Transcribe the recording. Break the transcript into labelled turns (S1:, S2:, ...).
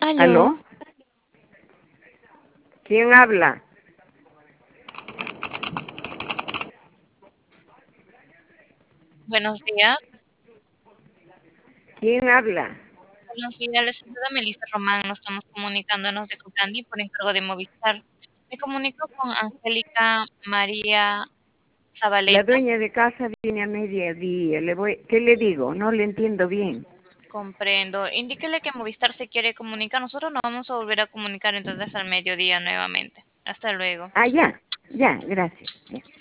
S1: ¿Aló?
S2: Aló,
S1: ¿quién habla?
S2: Buenos días.
S1: ¿Quién habla?
S2: Buenos días, les saluda Melissa Román. Nos estamos comunicándonos de Cotandi por encargo de Movistar. Me comunico con Angélica María
S1: La
S2: Zabaleta.
S1: dueña de casa viene a mediodía. ¿Qué le digo? No le entiendo bien.
S2: Comprendo. Indíquele que Movistar se quiere comunicar. Nosotros nos vamos a volver a comunicar entonces al mediodía nuevamente. Hasta luego.
S1: Ah, ya, gracias. Ya.